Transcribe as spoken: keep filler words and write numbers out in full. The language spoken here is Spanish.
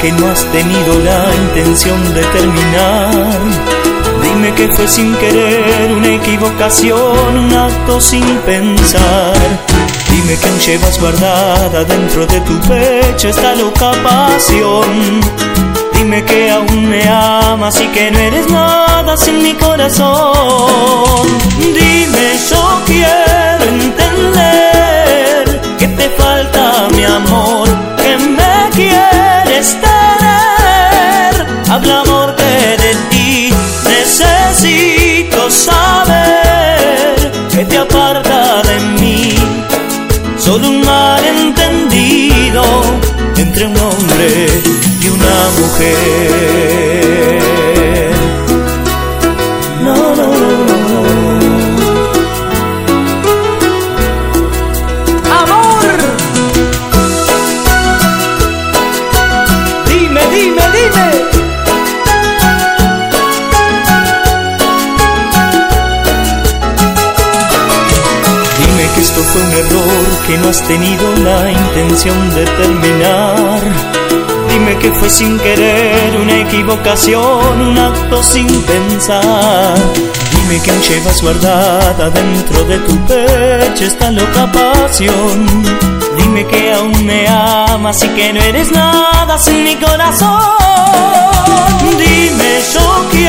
que no has tenido la intención de terminar. Dime que fue sin querer, una equivocación, un acto sin pensar. Dime que aún llevas guardada dentro de tu pecho esta loca pasión. Dime que aún me amas y que no eres nada sin mi corazón. Dime, yo quiero entender que te falta mi amor, que me quieres tener. Habla, amor, que de ti necesito saber que te aparta de mí. Solo un malentendido entre un hombre y una mujer. No, no, no, no. Amor, dime, dime, dime. Dime que esto fue un error, que no has tenido la intención de terminar. Dime que fue sin querer, una equivocación, un acto sin pensar. Dime que aún llevas guardada dentro de tu pecho esta loca pasión. Dime que aún me amas y que no eres nada sin mi corazón. Dime, yo quiero